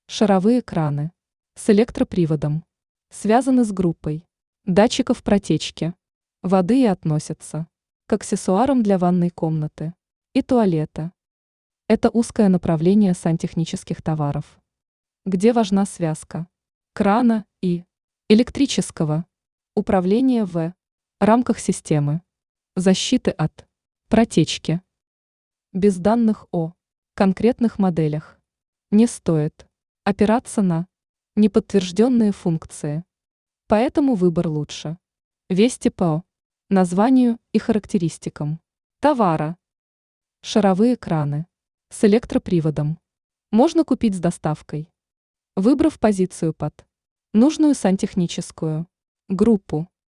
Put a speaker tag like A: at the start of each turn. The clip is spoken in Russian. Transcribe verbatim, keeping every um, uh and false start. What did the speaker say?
A: Шаровые краны с электроприводом связаны с группой датчиков протечки воды и относятся к аксессуарам для ванной комнаты и туалета. Это узкое направление сантехнических товаров, где важна связка крана и электрического управления в рамках системы защиты от протечки. Без данных о конкретных моделях не стоит опираться на неподтвержденные функции, поэтому выбор лучше вести по названию и характеристикам товара. Шаровые краны с электроприводом можно купить с доставкой, выбрав позицию под нужную сантехническую группу.